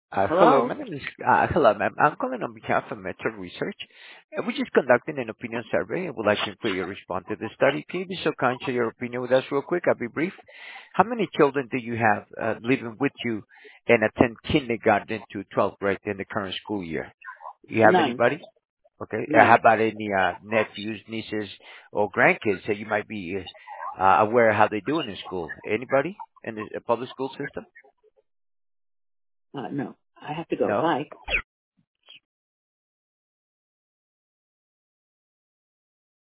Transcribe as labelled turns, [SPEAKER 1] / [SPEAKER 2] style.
[SPEAKER 1] Hello,
[SPEAKER 2] Hello?
[SPEAKER 1] my name is, hello, ma'am. I'm calling on behalf of Metro Research. We're just conducting an opinion survey and would like to inquire your response to the study. Can you be so kind to share your opinion with us real quick? I'll be brief. How many children do you have living with you and attend kindergarten to 12th grade in the current school year? You have
[SPEAKER 2] None.
[SPEAKER 1] anybody? Okay. How
[SPEAKER 2] None.
[SPEAKER 1] about any nephews, nieces, or grandkids that you might be aware how they do in school? Anybody in the public school system?
[SPEAKER 2] No. I have to go.
[SPEAKER 1] No?
[SPEAKER 2] Bye.